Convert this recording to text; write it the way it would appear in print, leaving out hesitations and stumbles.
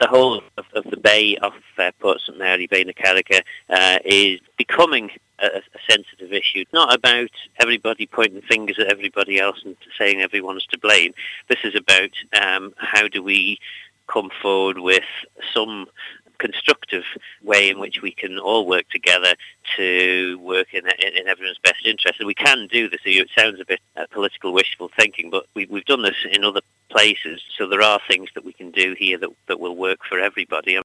the whole of the bay off Port St Mary, Bay na Carriga, is becoming a sensitive issue. It's not about everybody pointing fingers at everybody else and saying everyone's to blame. This is about how do we come forward with some constructive way in which we can all work together to work in everyone's best interest. And we can do this. It sounds a bit political wishful thinking, but we've done this in other places, so there are things that we can do here that will work for everybody.